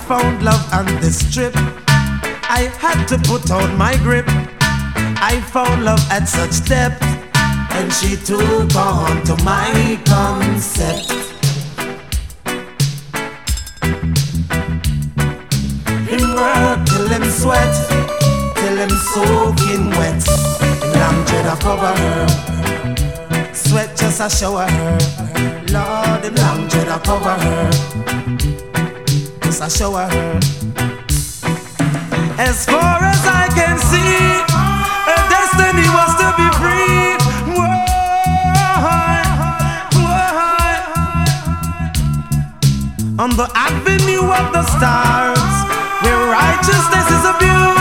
found love on this trip. I had to put on my grip. I found love at such depth, and she took on to my concept. Him work till him sweat, till him soaking wet. Long dread a cover her, sweat just a shower her. Lord, him long dread a cover her, just a shower her. As far as I can see, her destiny was to be free. On the avenue of the stars,